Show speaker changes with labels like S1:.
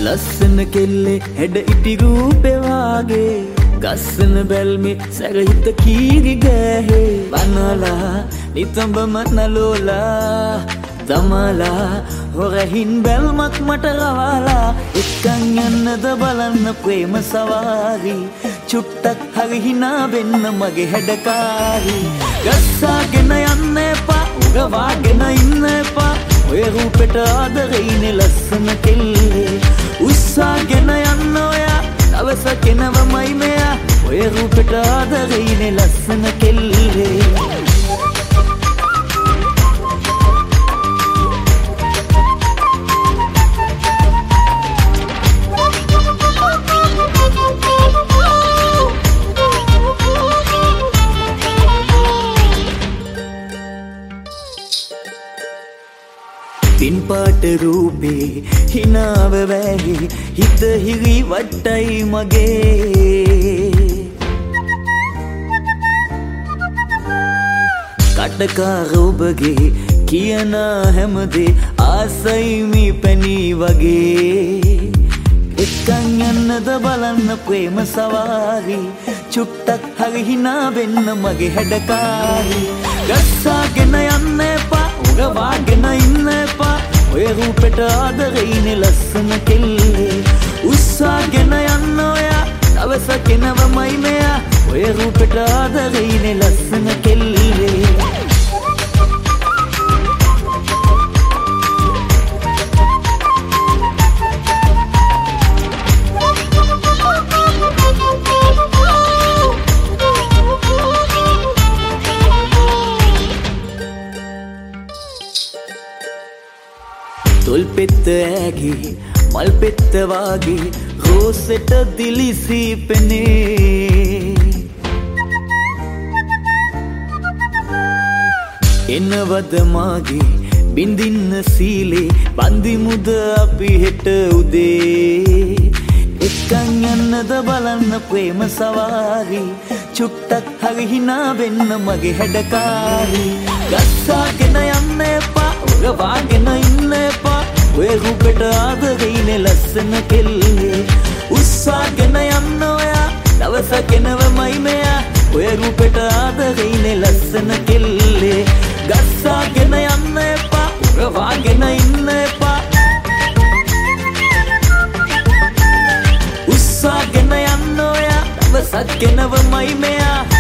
S1: ලස්සන කෙල්ලේ හැඩ ඉටි රූපේ වාගේ ගස්සන බැල්මේ සැරහිත කීරි ගෑහේ බනලා නිතඹම නලෝලා දමලා හොරහින් බැල්මක් මට රවාලා එක්කන් යන්නද බලන්න ප්‍රේම සවාරි චුට්ටක් හරි හිනා වෙන්න මගේ හැඩකාරි ගස්සාගෙන යන්න එපා උගවාගෙන ඉන්න එපා ඔය රූපෙට ආදරෙයිනේ ලස්සන කෙල්ලේ උස්සාගෙන යන්න ඔයා දවසකෙනවමයි මෙයා ඔය රූපෙට ආදරෙයිනේ ලස්සන කෙල්ලේ පින්පාට රූපේ හිනාව වැහි හිත හිරි වට්ටයි මගේ කටකාර ඔබගේ කියන හැමදේ ආසයිමි පැණී වගේ එක්කන් යන්නද බලන්න ප්‍රේම සවාරි චුට්ටක් හරි හිනා වෙන්න මගේ හැඩකාරි ගස්සාගෙන යන්න එපා උගවාගෙන ඉන්න එපා ඔය රූපෙට ආදරෙයිනේ ලස්සන කෙල්ලේ උස්සාගෙන යන්න ඔයා දවසකෙනවමයි මෙයා ඔය රූපෙට ආදරෙයිනේ ලස්සන කෙල්ලේ තොල් පෙත්ත ඇගේ මල් පෙත්ත වාගේ රෝසෙට දිලිසී පෙනේ එනවද මාගේ බින්දින්න සීලේ බන්දිමුද අපි හෙට උදේ එක්කන් යන්නද බලන්න ප්‍රේම සවාරි චුට්ටක් හරි හිනා වෙන්න මගේ හැඩකාරි ගස්සාගෙන යන්න එපා උගවාගෙන ඉන්න එපා ඔය රූපෙට ආදරෙයිනේ ලස්සන කෙල්ලේ උස්සාගෙන යන්න ඔයා දවසකෙනවමයි මෙයා ඔය රූපෙට ආදරෙයිනේ ලස්සන කෙල්ලේ ගස්සාගෙන යන්න එපා උගවාගෙන ඉන්න එපා උස්සාගෙන යන්න ඔයා දවසකෙනවමයි මෙයා